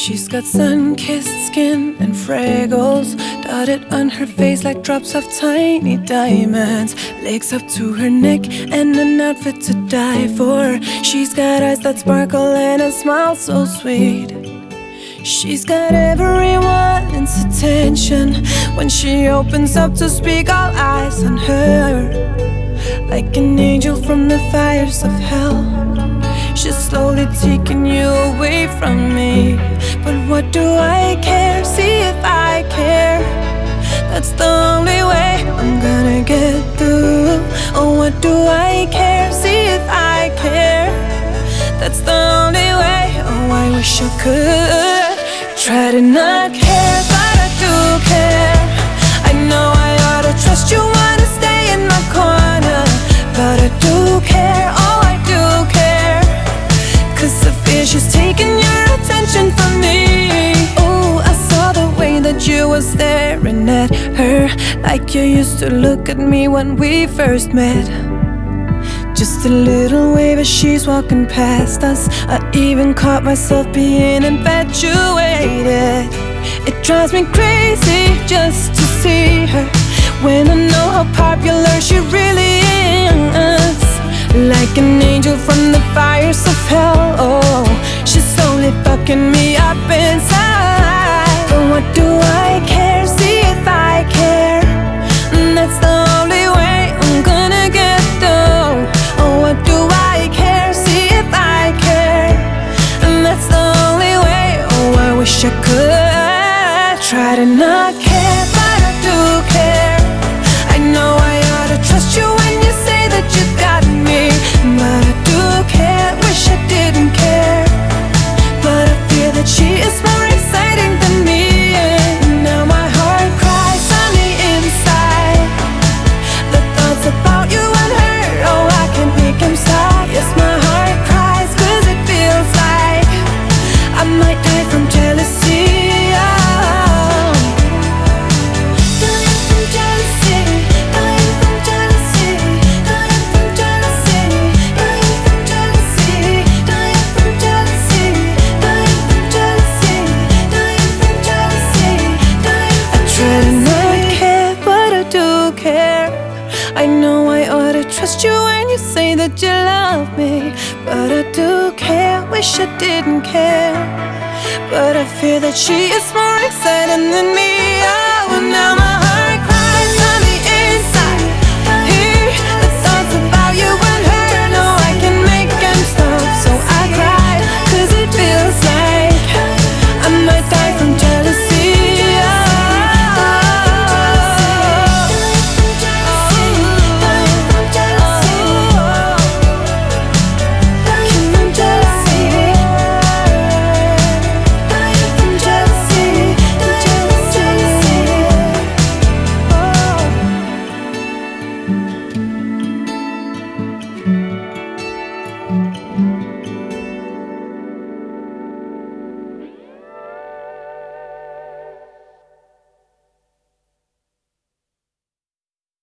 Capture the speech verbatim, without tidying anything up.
She's got sun-kissed skin and freckles dotted on her face like drops of tiny diamonds. Legs up to her neck and an outfit to die for. She's got eyes that sparkle and a smile so sweet. She's got everyone's attention. When she opens up to speak, all eyes on her. Like an angel from the fires of hell, she's slowly taking you away from me. But what do I care? See if I care. That's the only way I'm gonna get through. Oh, what do I care? See if I care. That's the only way. Oh, I wish I could try to not care, but I do care. I know I ought to trust you, wanna stay in my corner, but I do care. Oh, I do care. Cause I fear she's taking your attention from me. Oh, I saw the way that you were staring at her, like you used to look at me when we first met. Just a little wave as she's walking past us. I even caught myself being infatuated. It drives me crazy just to see her, when I know how popular she really is. Like an angel from the fires of hell. Oh, she's only fucking me up inside. But what do I care? See if I care. And that's the only way I'm gonna get through. Oh, what do I care? See if I care. And that's the only way. Oh, I wish I could try to not care, but I do care. I know I ought to trust you when you say that you got me, but I do care. Wish I didn't care, but I feel that she is more exciting than me. And now my heart cries on the inside. The thoughts about you and her, oh, I can't make them stop. Yes, my heart cries cause it feels like I might die from jealousy. I know I ought to trust you when you say that you love me, but I do care. Wish I didn't care, but I fear that she is more exciting than me. Oh, and now my